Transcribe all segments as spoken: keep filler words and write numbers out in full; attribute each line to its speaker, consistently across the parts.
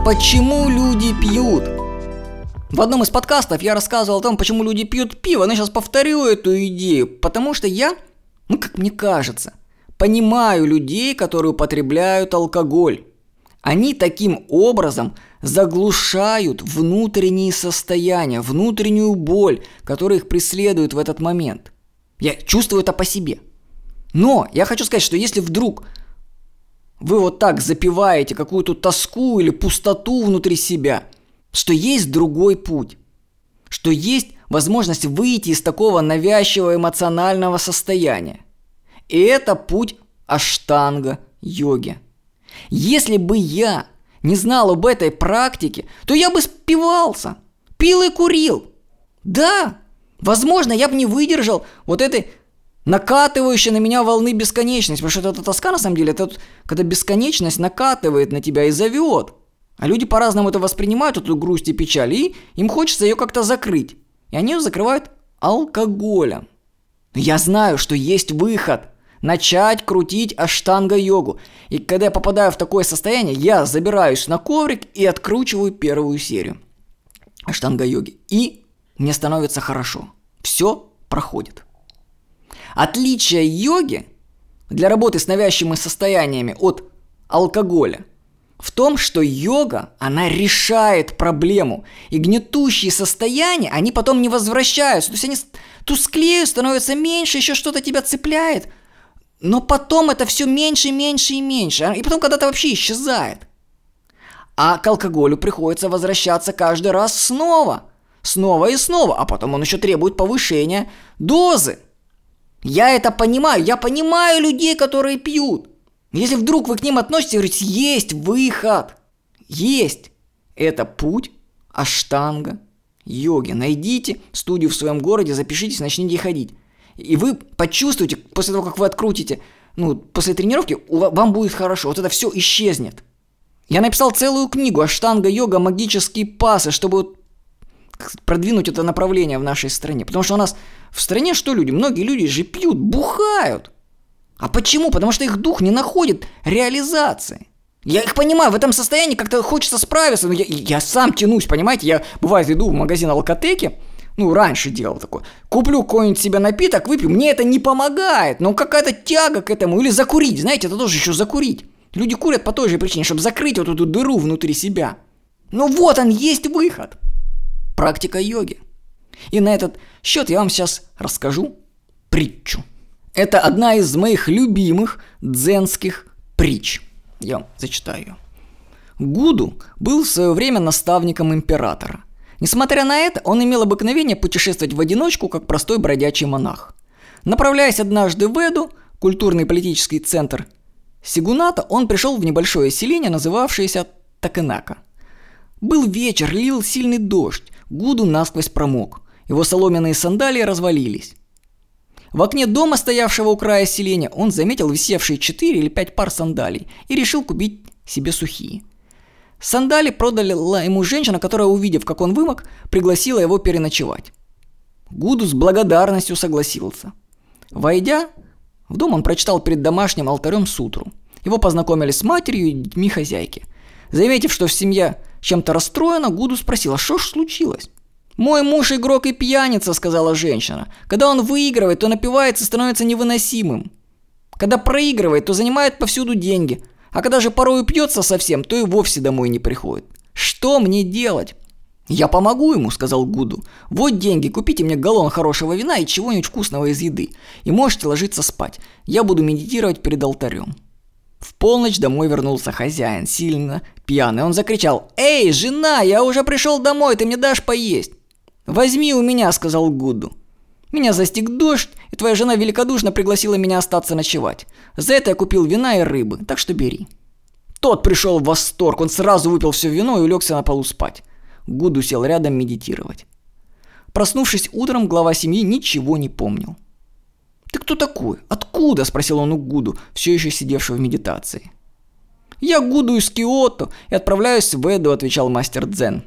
Speaker 1: Почему люди пьют? В одном из подкастов я рассказывал о том, почему люди пьют пиво, но сейчас повторю эту идею, потому что я, ну как мне кажется, понимаю людей, которые употребляют алкоголь. Они таким образом заглушают внутренние состояния, внутреннюю боль, которая их преследует в этот момент. Я чувствую это по себе. Но я хочу сказать, что если вдруг вы вот так запиваете какую-то тоску или пустоту внутри себя, что есть другой путь, что есть возможность выйти из такого навязчивого эмоционального состояния. И это путь аштанга-йоги. Если бы я не знал об этой практике, то я бы спивался, пил и курил. Да, возможно, я бы не выдержал вот этой накатывающей на меня волны бесконечности, потому что эта тоска, на самом деле, это когда бесконечность накатывает на тебя и зовет. А люди по-разному это воспринимают, эту грусть и печаль, и им хочется ее как-то закрыть. И они ее закрывают алкоголем. Но я знаю, что есть выход. Начать крутить аштанга-йогу. И когда я попадаю в такое состояние, я забираюсь на коврик и откручиваю первую серию аштанга-йоги. И мне становится хорошо. Все проходит. Отличие йоги для работы с навязчивыми состояниями от алкоголя в том, что йога, она решает проблему. И гнетущие состояния, они потом не возвращаются. То есть они тусклеют, становятся меньше, еще что-то тебя цепляет. Но потом это все меньше, меньше и меньше. И потом когда-то вообще исчезает. А к алкоголю приходится возвращаться каждый раз снова. Снова и снова. А потом он еще требует повышения дозы. Я это понимаю. Я понимаю людей, которые пьют. Если вдруг вы к ним относитесь и говорите, есть выход. Есть. Это путь аштанга-йоги. Найдите студию в своем городе, запишитесь, начните ходить. И вы почувствуете, после того, как вы открутите, ну, после тренировки, вам будет хорошо. Вот это все исчезнет. Я написал целую книгу «Аштанга-йога. Магические пасы», чтобы продвинуть это направление в нашей стране. Потому что у нас в стране что люди? Многие люди же пьют, бухают. А почему? Потому что их дух не находит реализации. Я их понимаю, в этом состоянии как-то хочется справиться. Но я, я сам тянусь, понимаете? Я, бывает, иду в магазин алкотеки. Ну, раньше делал такое. Куплю какой-нибудь себе напиток, выпью. Мне это не помогает. Но какая-то тяга к этому. Или закурить. Знаете, это тоже еще закурить. Люди курят по той же причине, чтобы закрыть вот эту дыру внутри себя. Ну вот он, есть выход. Практика йоги. И на этот счет я вам сейчас расскажу притчу. Это одна из моих любимых дзенских притч. Я вам зачитаю ее. Гуду был в свое время наставником императора. Несмотря на это, он имел обыкновение путешествовать в одиночку, как простой бродячий монах. Направляясь однажды в Эду, культурный и политический центр Сигуната, он пришел в небольшое селение, называвшееся Такенака. Был вечер, лил сильный дождь, Гуду насквозь промок, его соломенные сандалии развалились. В окне дома, стоявшего у края селения, он заметил висевшие четыре или пять пар сандалий и решил купить себе сухие. Сандали продала ему женщина, которая, увидев, как он вымок, пригласила его переночевать. Гуду с благодарностью согласился. Войдя в дом, он прочитал перед домашним алтарем сутру. Его познакомили с матерью и детьми хозяйки. Заметив, что семья чем-то расстроена, Гуду спросил, а что ж случилось? «Мой муж игрок и пьяница», — сказала женщина. «Когда он выигрывает, то напивается и становится невыносимым. Когда проигрывает, то занимает повсюду деньги. А когда же порой пьется совсем, то и вовсе домой не приходит. Что мне делать?» «Я помогу ему», — сказал Гуду. «Вот деньги, купите мне галлон хорошего вина и чего-нибудь вкусного из еды. И можете ложиться спать. Я буду медитировать перед алтарем». В полночь домой вернулся хозяин, сильно пьяный. Он закричал: «Эй, жена, я уже пришел домой, ты мне дашь поесть?» «Возьми у меня», — сказал Гуду. «Меня застиг дождь, и твоя жена великодушно пригласила меня остаться ночевать. За это я купил вина и рыбы, так что бери». Тот пришел в восторг, он сразу выпил все вино и улегся на полу спать. Гуду сел рядом медитировать. Проснувшись утром, глава семьи ничего не помнил. «Ты кто такой? Откуда?» – спросил он у Гуду, все еще сидевшего в медитации. «Я Гуду из Киото и отправляюсь в Эду», – отвечал мастер дзен.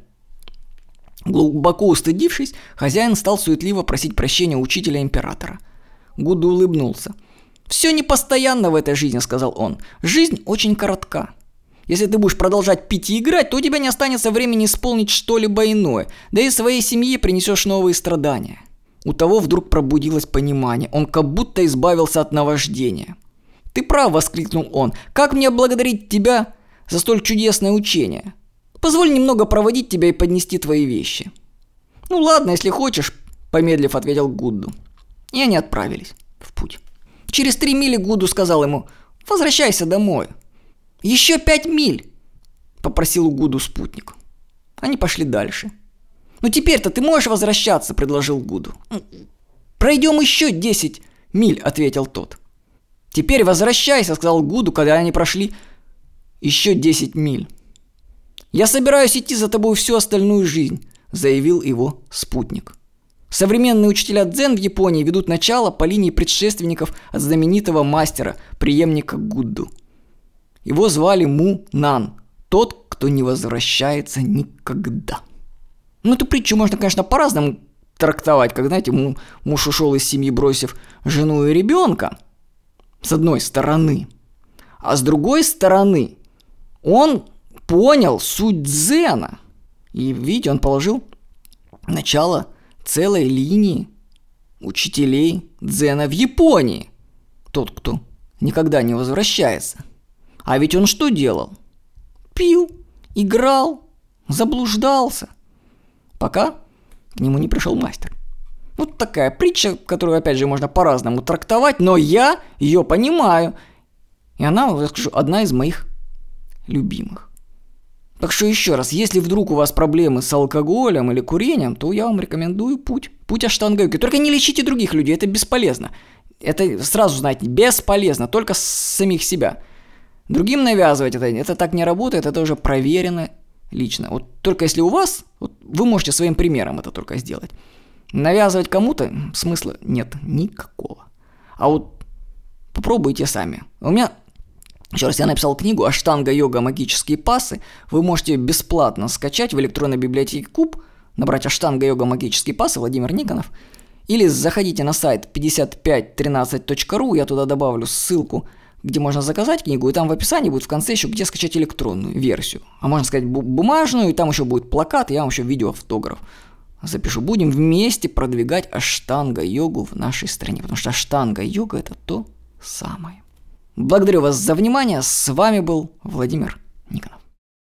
Speaker 1: Глубоко устыдившись, хозяин стал суетливо просить прощения у учителя императора. Гуду улыбнулся. «Все непостоянно в этой жизни», — сказал он. «Жизнь очень коротка. Если ты будешь продолжать пить и играть, то у тебя не останется времени исполнить что-либо иное, да и своей семье принесешь новые страдания». У того вдруг пробудилось понимание, он как будто избавился от наваждения. «Ты прав», — воскликнул он, — «как мне благодарить тебя за столь чудесное учение? Позволь немного проводить тебя и поднести твои вещи». «Ну ладно, если хочешь», — помедлив ответил Гуду. И они отправились в путь. Через три мили Гуду сказал ему: «Возвращайся домой». «Еще пять миль», — попросил у Гуду спутник. Они пошли дальше. «Ну теперь-то ты можешь возвращаться», — предложил Гуду. «Пройдем еще десять миль», — ответил тот. «Теперь возвращайся», — сказал Гуду, когда они прошли еще десять миль. «Я собираюсь идти за тобой всю остальную жизнь», — заявил его спутник. Современные учителя дзен в Японии ведут начало по линии предшественников от знаменитого мастера, преемника Гуду. Его звали Му Нан, тот, кто не возвращается никогда. Ну, эту притчу можно, конечно, по-разному трактовать, как, знаете, муж ушел из семьи, бросив жену и ребенка, с одной стороны. А с другой стороны, он понял суть дзена. И, видите, он положил начало целой линии учителей дзена в Японии. Тот, кто никогда не возвращается. А ведь он что делал? Пил, играл, заблуждался, пока к нему не пришел мастер. Вот такая притча, которую, опять же, можно по-разному трактовать, но я ее понимаю. И она, я скажу, одна из моих любимых. Так что еще раз, если вдруг у вас проблемы с алкоголем или курением, то я вам рекомендую путь. Путь Аштанга-йоги. Только не лечите других людей, это бесполезно. Это сразу, знаете, бесполезно, только с самих себя. Другим навязывать это, это так не работает, это уже проверено лично. Вот только если у вас, вот вы можете своим примером это только сделать. Навязывать кому-то смысла нет никакого. А вот попробуйте сами. У меня, еще раз, я написал книгу «Аштанга-йога. Магические пассы». Вы можете бесплатно скачать в электронной библиотеке Куб, набрать «Аштанга-йога. Магические пассы» Владимир Никонов. Или заходите на сайт пятьдесят пять тринадцать точка ру, я туда добавлю ссылку, где можно заказать книгу, и там в описании будет в конце еще где скачать электронную версию. А можно сказать бумажную, и там еще будет плакат, и я вам еще видеоавтограф запишу. Будем вместе продвигать аштанга-йогу в нашей стране, потому что аштанга-йога – это то самое. Благодарю вас за внимание. С вами был Владимир Никонов.